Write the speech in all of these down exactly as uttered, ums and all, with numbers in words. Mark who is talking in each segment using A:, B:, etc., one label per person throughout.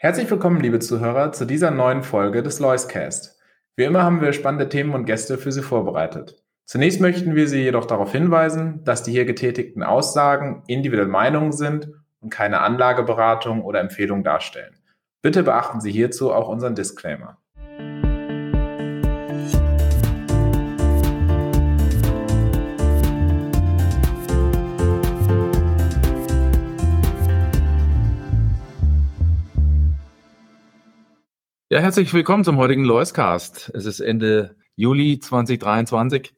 A: Herzlich willkommen, liebe Zuhörer, zu dieser neuen Folge des Loiscast. Wie immer haben wir spannende Themen und Gäste für Sie vorbereitet. Zunächst möchten wir Sie jedoch darauf hinweisen, dass die hier getätigten Aussagen individuelle Meinungen sind und keine Anlageberatung oder Empfehlung darstellen. Bitte beachten Sie hierzu auch unseren Disclaimer.
B: Ja, herzlich willkommen zum heutigen Loiscast. Es ist Ende Juli zwanzig dreiundzwanzig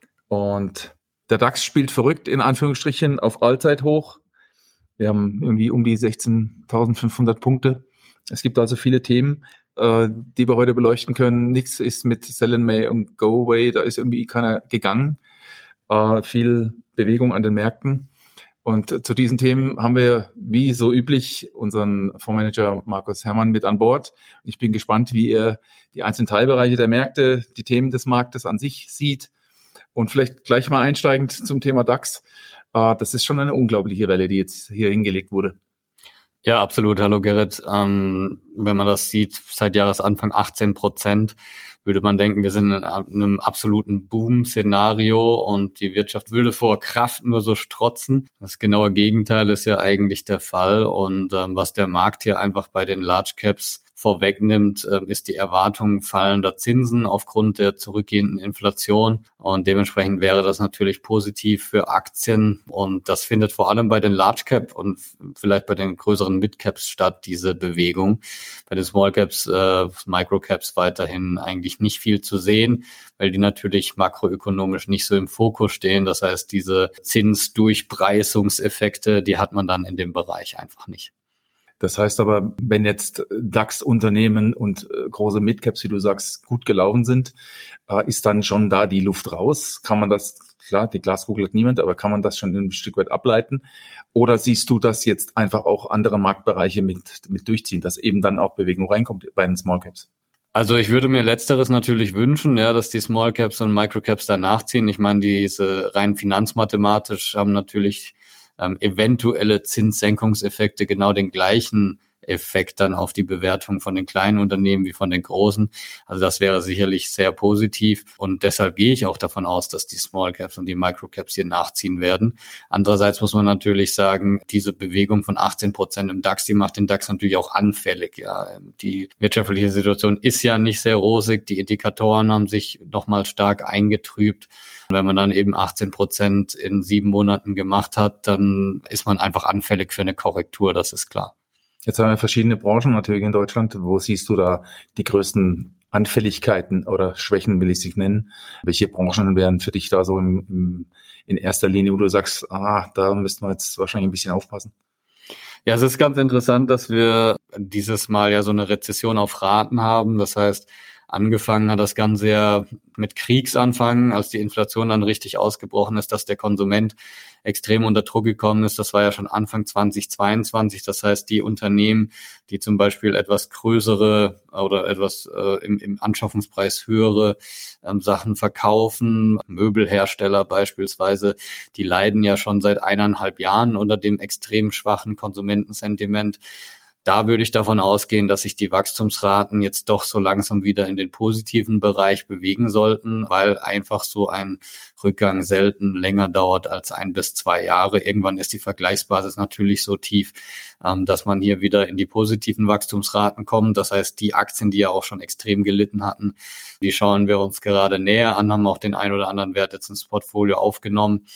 B: und der DAX spielt verrückt in Anführungsstrichen auf Allzeithoch. Wir haben irgendwie um die sechzehntausendfünfhundert Punkte. Es gibt also viele Themen, äh, die wir heute beleuchten können. Nichts ist mit Sell in May und Go Away, da ist irgendwie keiner gegangen. Äh, viel Bewegung an den Märkten. Und zu diesen Themen haben wir, wie so üblich, unseren Fondsmanager Markus Herrmann mit an Bord. Ich bin gespannt, wie er die einzelnen Teilbereiche der Märkte, die Themen des Marktes an sich sieht. Und vielleicht gleich mal einsteigend zum Thema DAX. Das ist schon eine unglaubliche Welle, die jetzt hier hingelegt wurde.
C: Ja, absolut. Hallo Gerrit. Ähm, wenn man das sieht, seit Jahresanfang achtzehn Prozent, würde man denken, wir sind in einem absoluten Boom-Szenario und die Wirtschaft würde vor Kraft nur so strotzen. Das genaue Gegenteil ist ja eigentlich der Fall. Und ähm, was der Markt hier einfach bei den Large Caps vorwegnimmt, äh, ist die Erwartung fallender Zinsen aufgrund der zurückgehenden Inflation. Und dementsprechend wäre das natürlich positiv für Aktien. Und das findet vor allem bei den Large Cap und vielleicht bei den größeren Mid Caps statt, diese Bewegung. Bei den Small Caps, äh, Micro Caps weiterhin eigentlich nicht viel zu sehen, weil die natürlich makroökonomisch nicht so im Fokus stehen. Das heißt, diese Zinsdurchpreisungseffekte, die hat man dann in dem Bereich einfach nicht.
B: Das heißt aber, wenn jetzt DAX-Unternehmen und äh, große Midcaps, wie du sagst, gut gelaufen sind, äh, ist dann schon da die Luft raus? Kann man das, klar, die Glaskugel hat niemand, aber kann man das schon ein Stück weit ableiten? Oder siehst du, dass jetzt einfach auch andere Marktbereiche mit, mit durchziehen, dass eben dann auch Bewegung reinkommt bei den Small Caps?
C: Also ich würde mir Letzteres natürlich wünschen, ja, dass die Small Caps und Micro Caps da nachziehen. Ich meine, diese rein finanzmathematisch haben natürlich ähm, eventuelle Zinssenkungseffekte genau den gleichen Effekt dann auf die Bewertung von den kleinen Unternehmen wie von den großen. Also das wäre sicherlich sehr positiv und deshalb gehe ich auch davon aus, dass die Small Caps und die Micro Caps hier nachziehen werden. Andererseits muss man natürlich sagen, diese Bewegung von achtzehn Prozent im DAX, die macht den DAX natürlich auch anfällig. Ja, die wirtschaftliche Situation ist ja nicht sehr rosig, die Indikatoren haben sich nochmal stark eingetrübt. Wenn man dann eben achtzehn Prozent in sieben Monaten gemacht hat, dann ist man einfach anfällig für eine Korrektur, das ist klar.
B: Jetzt haben wir verschiedene Branchen natürlich in Deutschland. Wo siehst du da die größten Anfälligkeiten oder Schwächen, will ich sie nennen? Welche Branchen wären für dich da so im, im, in erster Linie, wo du sagst, ah, da müssten wir jetzt wahrscheinlich ein bisschen aufpassen?
C: Ja, es ist ganz interessant, dass wir dieses Mal ja so eine Rezession auf Raten haben. Das heißt, angefangen hat das Ganze ja mit Kriegsanfang, als die Inflation dann richtig ausgebrochen ist, dass der Konsument extrem unter Druck gekommen ist. Das war ja schon Anfang zwanzig zweiundzwanzig. Das heißt, die Unternehmen, die zum Beispiel etwas größere oder etwas äh, im, im Anschaffungspreis höhere ähm, Sachen verkaufen, Möbelhersteller beispielsweise, die leiden ja schon seit eineinhalb Jahren unter dem extrem schwachen Konsumentensentiment. Da würde ich davon ausgehen, dass sich die Wachstumsraten jetzt doch so langsam wieder in den positiven Bereich bewegen sollten, weil einfach so ein Rückgang selten länger dauert als ein bis zwei Jahre. Irgendwann ist die Vergleichsbasis natürlich so tief, dass man hier wieder in die positiven Wachstumsraten kommt. Das heißt, die Aktien, die ja auch schon extrem gelitten hatten, die schauen wir uns gerade näher an, haben auch den ein oder anderen Wert jetzt ins Portfolio aufgenommen.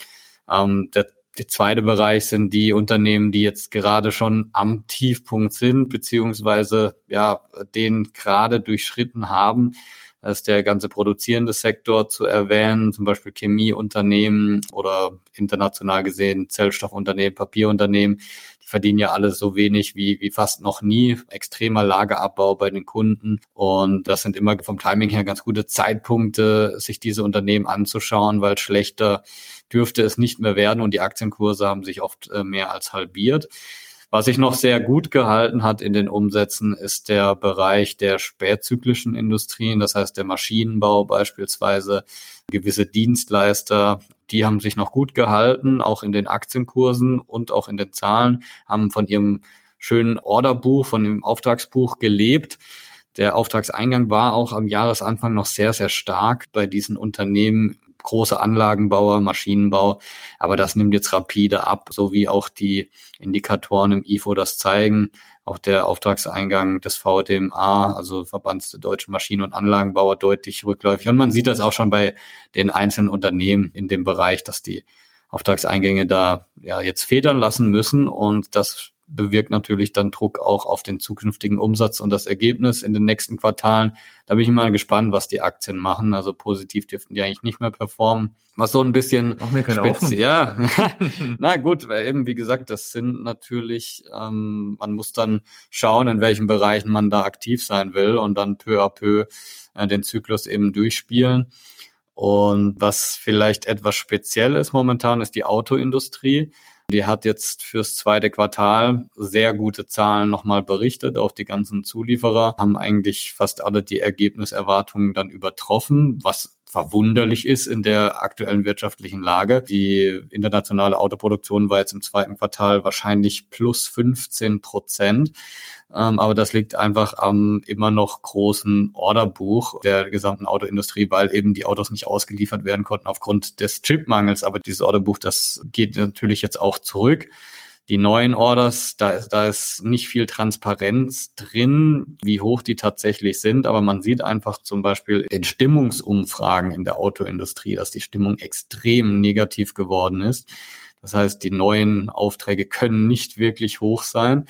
C: Der Der zweite Bereich sind die Unternehmen, die jetzt gerade schon am Tiefpunkt sind, beziehungsweise ja den gerade durchschritten haben. Da ist der ganze produzierende Sektor zu erwähnen, zum Beispiel Chemieunternehmen oder international gesehen Zellstoffunternehmen, Papierunternehmen. Die verdienen ja alle so wenig wie wie fast noch nie. Extremer Lagerabbau bei den Kunden. Und das sind immer vom Timing her ganz gute Zeitpunkte, sich diese Unternehmen anzuschauen, weil schlechter dürfte es nicht mehr werden und die Aktienkurse haben sich oft äh, mehr als halbiert. Was sich noch sehr gut gehalten hat in den Umsätzen, ist der Bereich der spätzyklischen Industrien, das heißt der Maschinenbau beispielsweise, gewisse Dienstleister, die haben sich noch gut gehalten, auch in den Aktienkursen und auch in den Zahlen, haben von ihrem schönen Orderbuch, von dem Auftragsbuch gelebt. Der Auftragseingang war auch am Jahresanfang noch sehr, sehr stark bei diesen Unternehmen, große Anlagenbauer, Maschinenbau. Aber das nimmt jetzt rapide ab, so wie auch die Indikatoren im I F O das zeigen. Auch der Auftragseingang des V D M A, also Verbands der deutschen Maschinen- und Anlagenbauer, deutlich rückläufig. Und man sieht das auch schon bei den einzelnen Unternehmen in dem Bereich, dass die Auftragseingänge da ja jetzt federn lassen müssen. Und das bewirkt natürlich dann Druck auch auf den zukünftigen Umsatz und das Ergebnis in den nächsten Quartalen. Da bin ich mal gespannt, was die Aktien machen. Also positiv dürften die eigentlich nicht mehr performen. Was so ein bisschen speziell, ja, na gut, weil eben, wie gesagt, das sind natürlich, ähm, man muss dann schauen, in welchen Bereichen man da aktiv sein will und dann peu à peu äh, den Zyklus eben durchspielen. Und was vielleicht etwas speziell ist momentan, ist die Autoindustrie. Die hat jetzt fürs zweite Quartal sehr gute Zahlen nochmal berichtet. Auch die ganzen Zulieferer haben eigentlich fast alle die Ergebniserwartungen dann übertroffen, was verwunderlich ist in der aktuellen wirtschaftlichen Lage. Die internationale Autoproduktion war jetzt im zweiten Quartal wahrscheinlich plus fünfzehn Prozent. Ähm, aber das liegt einfach am immer noch großen Orderbuch der gesamten Autoindustrie, weil eben die Autos nicht ausgeliefert werden konnten aufgrund des Chipmangels. Aber dieses Orderbuch, das geht natürlich jetzt auch zurück. Die neuen Orders, da ist, da ist nicht viel Transparenz drin, wie hoch die tatsächlich sind. Aber man sieht einfach zum Beispiel in Stimmungsumfragen in der Autoindustrie, dass die Stimmung extrem negativ geworden ist. Das heißt, die neuen Aufträge können nicht wirklich hoch sein.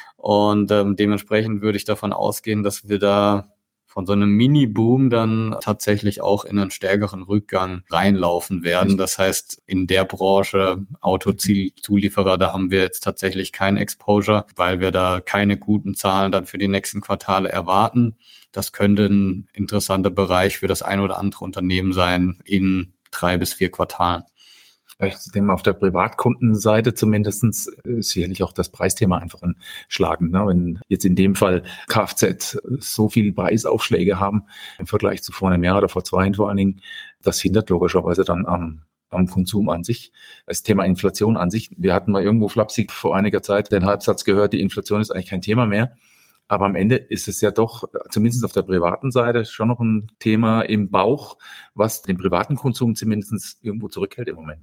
C: Und ähm, dementsprechend würde ich davon ausgehen, dass wir da von so einem Mini-Boom dann tatsächlich auch in einen stärkeren Rückgang reinlaufen werden. Das heißt, in der Branche Autozulieferer, da haben wir jetzt tatsächlich kein Exposure, weil wir da keine guten Zahlen dann für die nächsten Quartale erwarten. Das könnte ein interessanter Bereich für das ein oder andere Unternehmen sein in drei bis vier Quartalen.
B: Ich denke, auf der Privatkundenseite zumindestens ist sicherlich auch das Preisthema einfach ein Schlagen. Ne? Wenn jetzt in dem Fall Kfz so viele Preisaufschläge haben im Vergleich zu vor einem Jahr oder vor zwei Jahren vor allen Dingen, das hindert logischerweise dann am, am Konsum an sich. Das Thema Inflation an sich, wir hatten mal irgendwo flapsig vor einiger Zeit den Halbsatz gehört, die Inflation ist eigentlich kein Thema mehr. Aber am Ende ist es ja doch, zumindest auf der privaten Seite, schon noch ein Thema im Bauch, was den privaten Konsum zumindest irgendwo zurückhält im Moment.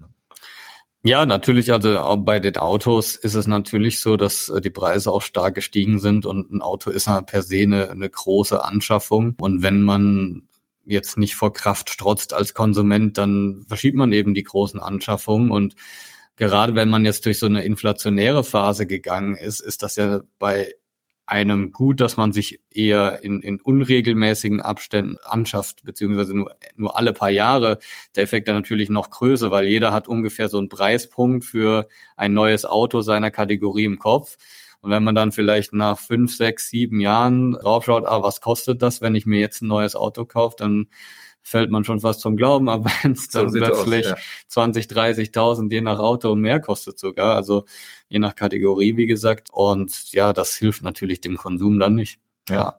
C: Ja, natürlich, also auch bei den Autos ist es natürlich so, dass die Preise auch stark gestiegen sind und ein Auto ist ja per se eine, eine große Anschaffung. Und wenn man jetzt nicht vor Kraft strotzt als Konsument, dann verschiebt man eben die großen Anschaffungen. Und gerade wenn man jetzt durch so eine inflationäre Phase gegangen ist, ist das ja bei einem gut, dass man sich eher in, in unregelmäßigen Abständen anschafft, beziehungsweise nur, nur alle paar Jahre. Der Effekt dann natürlich noch größer, weil jeder hat ungefähr so einen Preispunkt für ein neues Auto seiner Kategorie im Kopf. Und wenn man dann vielleicht nach fünf, sechs, sieben Jahren draufschaut, ah, was kostet das, wenn ich mir jetzt ein neues Auto kaufe, dann fällt man schon fast zum Glauben, aber wenn es dann so plötzlich aus, ja. zwanzig, dreißigtausend je nach Auto und mehr kostet sogar, also je nach Kategorie, wie gesagt. Und ja, das hilft natürlich dem Konsum dann nicht.
B: Ja. ja.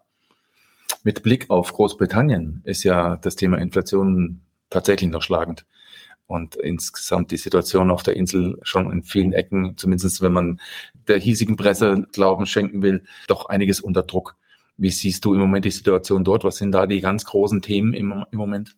B: Mit Blick auf Großbritannien ist ja das Thema Inflation tatsächlich noch schlagend. Und insgesamt die Situation auf der Insel schon in vielen Ecken, zumindest wenn man der hiesigen Presse Glauben schenken will, doch einiges unter Druck. Wie siehst du im Moment die Situation dort? Was sind da die ganz großen Themen im, im Moment?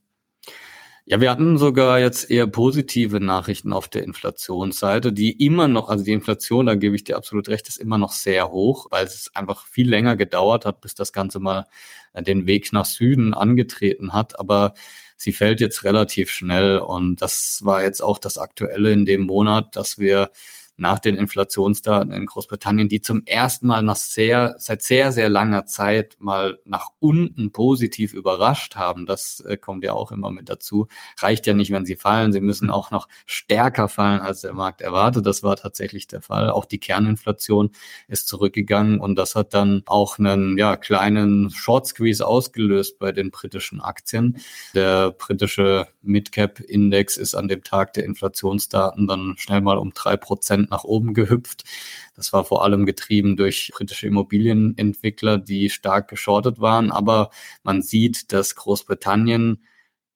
C: Ja, wir hatten sogar jetzt eher positive Nachrichten auf der Inflationsseite, die immer noch, also die Inflation, da gebe ich dir absolut recht, ist immer noch sehr hoch, weil es einfach viel länger gedauert hat, bis das Ganze mal den Weg nach Süden angetreten hat. Aber sie fällt jetzt relativ schnell und das war jetzt auch das Aktuelle in dem Monat, dass wir nach den Inflationsdaten in Großbritannien, die zum ersten Mal nach sehr, seit sehr, sehr langer Zeit mal nach unten positiv überrascht haben. Das äh, kommt ja auch immer mit dazu. Reicht ja nicht, wenn sie fallen. Sie müssen auch noch stärker fallen, als der Markt erwartet. Das war tatsächlich der Fall. Auch die Kerninflation ist zurückgegangen und das hat dann auch einen ja, kleinen Short Squeeze ausgelöst bei den britischen Aktien. Der britische Midcap-Index ist an dem Tag der Inflationsdaten dann schnell mal um drei Prozent nach oben gehüpft. Das war vor allem getrieben durch britische Immobilienentwickler, die stark geschortet waren. Aber man sieht, dass Großbritannien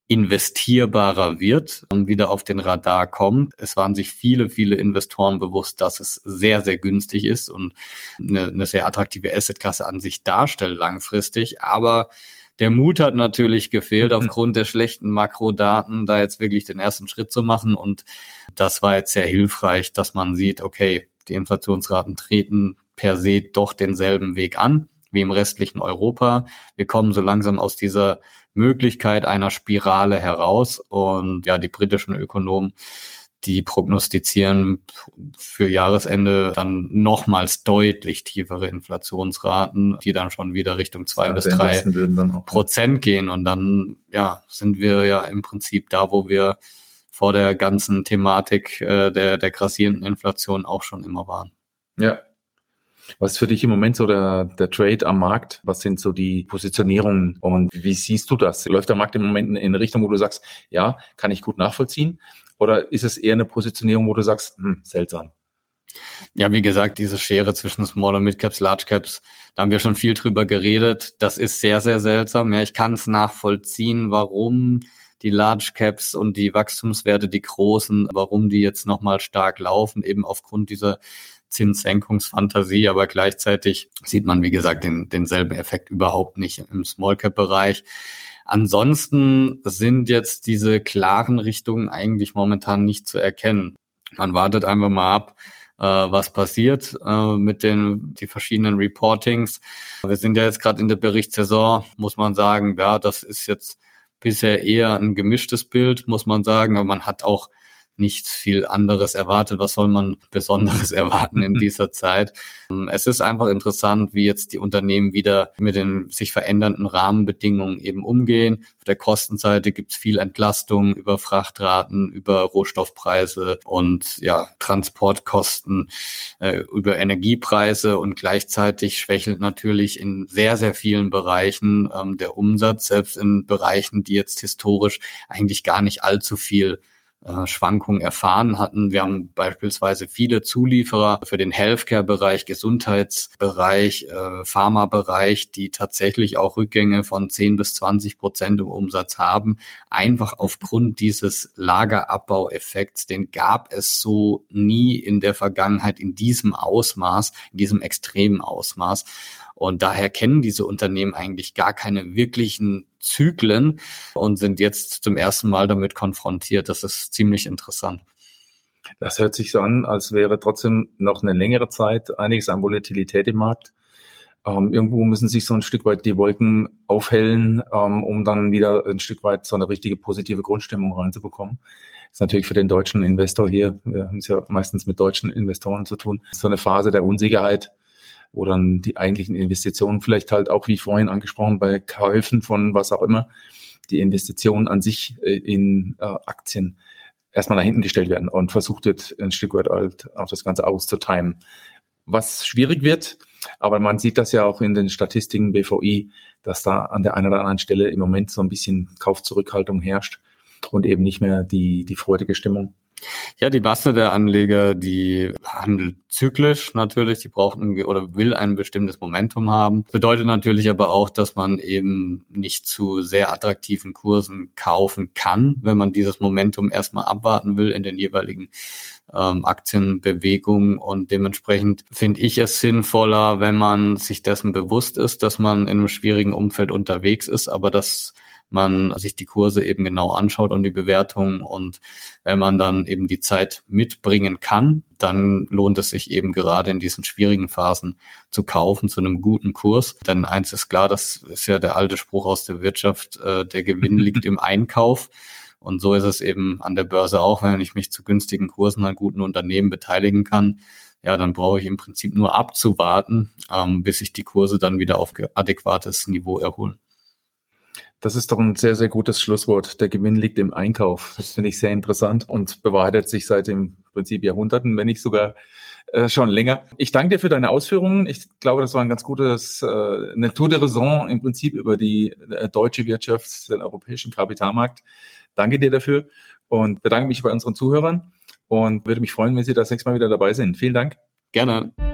C: investierbarer wird und wieder auf den Radar kommt. Es waren sich viele, viele Investoren bewusst, dass es sehr, sehr günstig ist und eine, eine sehr attraktive Assetklasse an sich darstellt langfristig. Aber der Mut hat natürlich gefehlt, mhm. aufgrund der schlechten Makrodaten da jetzt wirklich den ersten Schritt zu machen. Und das war jetzt sehr hilfreich, dass man sieht, okay, die Inflationsraten treten per se doch denselben Weg an wie im restlichen Europa. Wir kommen so langsam aus dieser Möglichkeit einer Spirale heraus. Und ja, die britischen Ökonomen, die prognostizieren für Jahresende dann nochmals deutlich tiefere Inflationsraten, die dann schon wieder Richtung zwei ja, bis drei Prozent gehen. Und dann ja sind wir ja im Prinzip da, wo wir vor der ganzen Thematik äh, der, der grassierenden Inflation auch schon immer waren.
B: Ja. Was ist für dich im Moment so der, der Trade am Markt? Was sind so die Positionierungen und wie siehst du das? Läuft der Markt im Moment in eine Richtung, wo du sagst, ja, kann ich gut nachvollziehen? Oder ist es eher eine Positionierung, wo du sagst, hm, seltsam?
C: Ja, wie gesagt, diese Schere zwischen Small- und Mid-Caps, Large-Caps, da haben wir schon viel drüber geredet. Das ist sehr, sehr seltsam. Ja, ich kann es nachvollziehen, warum die Large-Caps und die Wachstumswerte, die großen, warum die jetzt nochmal stark laufen, eben aufgrund dieser Zinssenkungsfantasie, aber gleichzeitig sieht man, wie gesagt, den, denselben Effekt überhaupt nicht im Small-Cap-Bereich. Ansonsten sind jetzt diese klaren Richtungen eigentlich momentan nicht zu erkennen. Man wartet einfach mal ab, äh, was passiert äh, mit den die verschiedenen Reportings. Wir sind ja jetzt gerade in der Berichtssaison, muss man sagen, ja, das ist jetzt bisher eher ein gemischtes Bild, muss man sagen, aber man hat auch nicht viel anderes erwartet. Was soll man Besonderes erwarten in dieser Zeit? Es ist einfach interessant, wie jetzt die Unternehmen wieder mit den sich verändernden Rahmenbedingungen eben umgehen. Auf der Kostenseite gibt es viel Entlastung über Frachtraten, über Rohstoffpreise und ja Transportkosten, äh, über Energiepreise und gleichzeitig schwächelt natürlich in sehr, sehr vielen Bereichen ähm, der Umsatz, selbst in Bereichen, die jetzt historisch eigentlich gar nicht allzu viel Schwankungen erfahren hatten. Wir haben beispielsweise viele Zulieferer für den Healthcare-Bereich, Gesundheitsbereich, äh, Pharma-Bereich, die tatsächlich auch Rückgänge von zehn bis zwanzig Prozent im Umsatz haben. Einfach aufgrund dieses Lagerabbaueffekts, den gab es so nie in der Vergangenheit in diesem Ausmaß, in diesem extremen Ausmaß. Und daher kennen diese Unternehmen eigentlich gar keine wirklichen Zyklen und sind jetzt zum ersten Mal damit konfrontiert. Das ist ziemlich interessant.
B: Das hört sich so an, als wäre trotzdem noch eine längere Zeit einiges an Volatilität im Markt. Ähm, irgendwo müssen sich so ein Stück weit die Wolken aufhellen, ähm, um dann wieder ein Stück weit so eine richtige positive Grundstimmung reinzubekommen. Das ist natürlich für den deutschen Investor hier, wir haben es ja meistens mit deutschen Investoren zu tun, so eine Phase der Unsicherheit, wo dann die eigentlichen Investitionen vielleicht halt auch, wie vorhin angesprochen, bei Käufen von was auch immer, die Investitionen an sich in äh, Aktien erstmal nach hinten gestellt werden und versucht wird, ein Stück weit halt auch das Ganze auszutimen. Was schwierig wird, aber man sieht das ja auch in den Statistiken B V I, dass da an der einen oder anderen Stelle im Moment so ein bisschen Kaufzurückhaltung herrscht und eben nicht mehr die, die freudige Stimmung.
C: Ja, die Masse der Anleger, die handelt zyklisch natürlich, die braucht ein, oder will ein bestimmtes Momentum haben. Bedeutet natürlich aber auch, dass man eben nicht zu sehr attraktiven Kursen kaufen kann, wenn man dieses Momentum erstmal abwarten will in den jeweiligen ähm, Aktienbewegungen. Und dementsprechend finde ich es sinnvoller, wenn man sich dessen bewusst ist, dass man in einem schwierigen Umfeld unterwegs ist, aber dass man sich die Kurse eben genau anschaut und die Bewertungen, und wenn man dann eben die Zeit mitbringen kann, dann lohnt es sich eben gerade in diesen schwierigen Phasen zu kaufen zu einem guten Kurs. Denn eins ist klar, das ist ja der alte Spruch aus der Wirtschaft, äh, der Gewinn liegt im Einkauf. Und so ist es eben an der Börse auch, wenn ich mich zu günstigen Kursen an guten Unternehmen beteiligen kann. Ja, dann brauche ich im Prinzip nur abzuwarten, ähm, bis sich die Kurse dann wieder auf adäquates Niveau erholen.
B: Das ist doch ein sehr, sehr gutes Schlusswort. Der Gewinn liegt im Einkauf. Das finde ich sehr interessant und bewahrheitet sich seit im Prinzip Jahrhunderten, wenn nicht sogar äh, schon länger. Ich danke dir für deine Ausführungen. Ich glaube, das war ein ganz gutes, äh, eine Tour de raison im Prinzip über die äh, deutsche Wirtschaft, den europäischen Kapitalmarkt. Danke dir dafür und bedanke mich bei unseren Zuhörern und würde mich freuen, wenn Sie das nächste Mal wieder dabei sind. Vielen Dank.
C: Gerne.